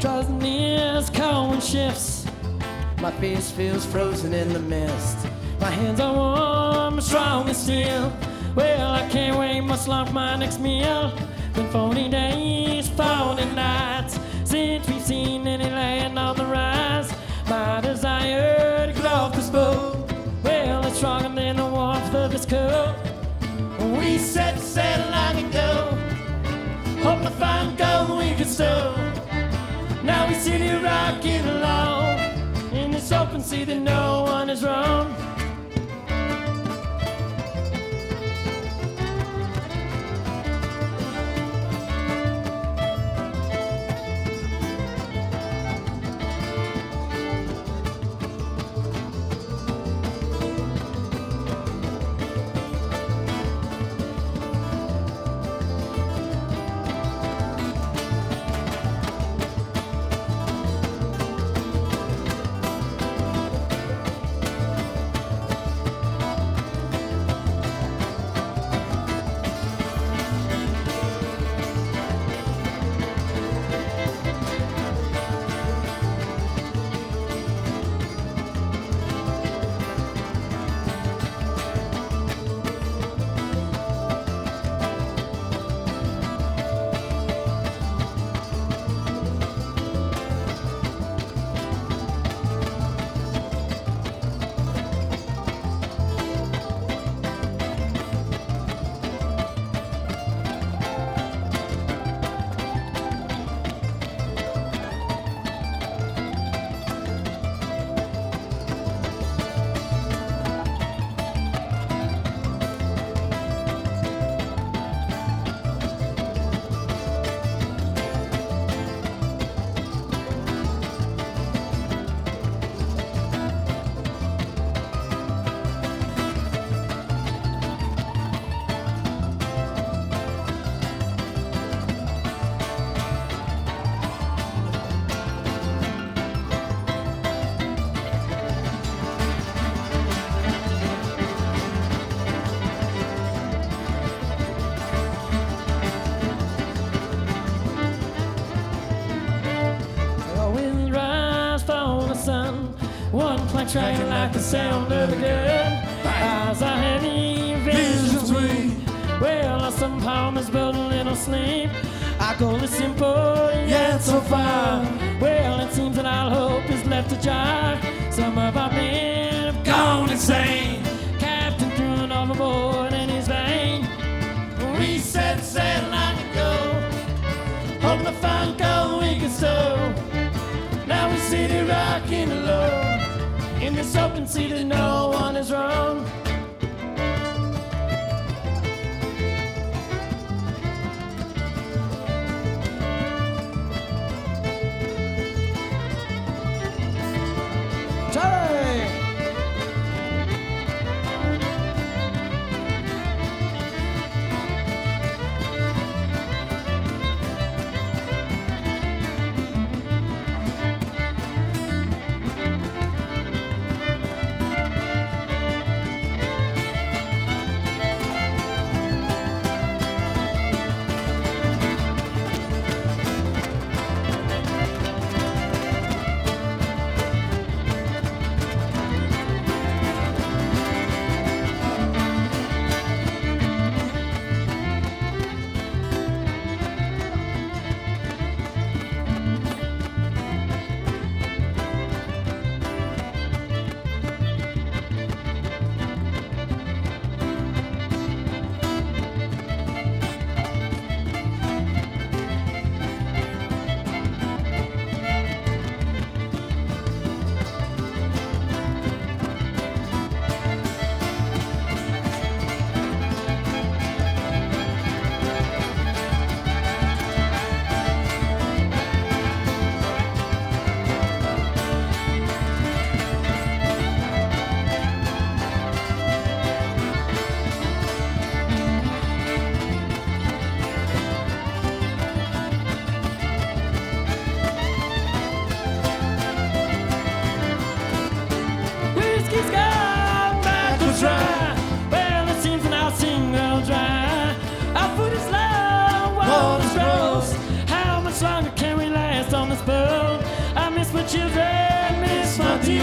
draws near, as cold wind shifts. My face feels frozen in the mist. My hands are warm, strong as steel. Well, I can't wait much longer for my next meal. Been 40 days, 40 nights since we've seen any land on the rise. My desire to get off this boat, well, it's stronger than the warmth of this coat. We set sail long ago, hoping to find gold we could stow. Now we sit here rocking along in this open sea that no one is wrong. One plank striking like the sound of a gun. Eyes are heavy, visions weak. Well, our some palm is but a little sleep. Our goal is simple, yet so far. Well, it seems that all hope is left to jar. Some of our men have gone insane. Captain threw it overboard in his vein. We set sail long ago, hoping to find gold we can stow. Now we sit here rocking alone in this open sea that no one is wrong. Charlie!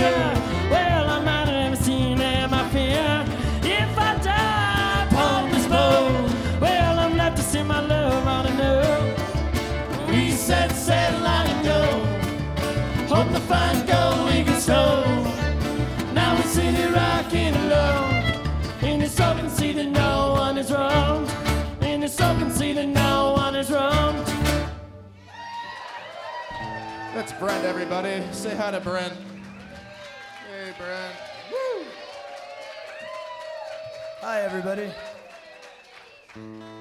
here. Well, I might have never seen them, I fear. If I die upon this boat, well, I'm left to see my love on a note. We set sail long ago, hoping to find gold we can stow. Now we sit here rocking alone, in this open sea that no one is wrong. In this open sea that no one is wrong. That's Brent, everybody. Say hi to Brent. Hey, Brent. Woo! Hi, everybody.